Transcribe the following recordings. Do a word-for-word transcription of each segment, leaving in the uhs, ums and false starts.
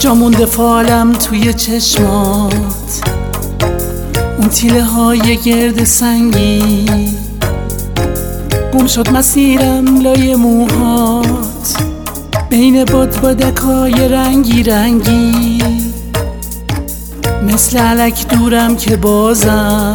جا مونده فالم توی چشمات، اون تیله های گرد سنگی، گم شد مسیرم لای موهات، بین بادبادکای رنگی رنگی، مثل علک دورم که بازم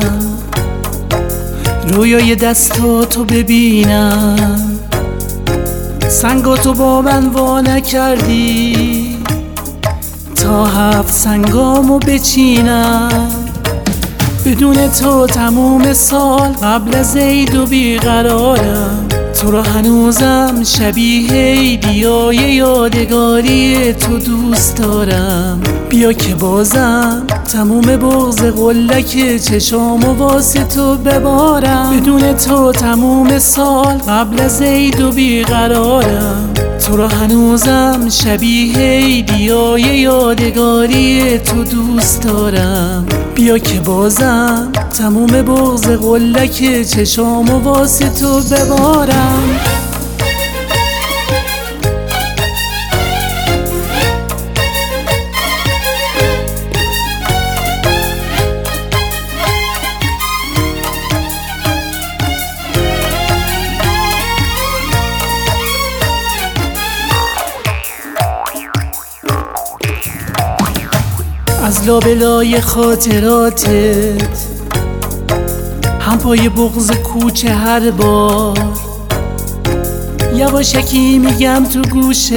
رویای دستاتو ببینم. سنگاتو با من وا نکردی تا هفت سنگامو بچینم. بدون تو تموم سال قبل از عید و بیقرارم، تو رو هنوزم شبیه عیدیای یادگاری تو دوست دارم. بیا که بازم تموم بغض قلک چشامو واسه تو ببارم. بدون تو تموم سال قبل از عید و بیقرارم، تو رو هنوزم شبیه عیدیای یادگاری تو دوست دارم. بیا که بازم تموم بغض قلک چشامو واسه تو ببارم. از لابلای خاطراتت هم پای بغض کوچه هر بار، یواشکی میگم تو گوشت،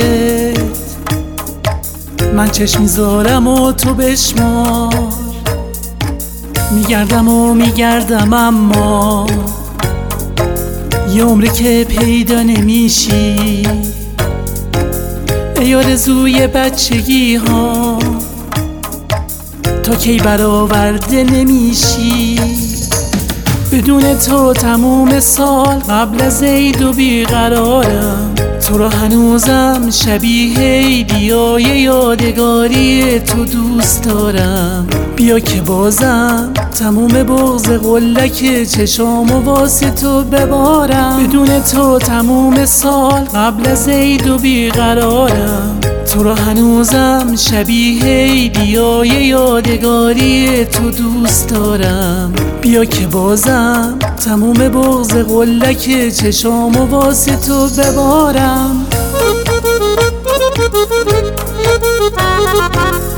من چشم میذارم و تو بشمار. میگردم و میگردم اما یه عمری که پیدا نمیشی. ای آرزوی بچگی ها، تا کی برآورده نمیشی. بدون تو تموم سال قبل از عید و بیقرارم، تو رو هنوزم شبیه عیدیای یادگاری تو دوست دارم. بیا که بازم تموم بغض قلک چشامو واسه تو ببارم. بدون تو تموم سال قبل از عید و بیقرارم، تو رو هنوزم شبیه عیدیای یادگاری تو دوست دارم. بیا که بازم تموم بغض قلک چشامو واسه تو ببارم.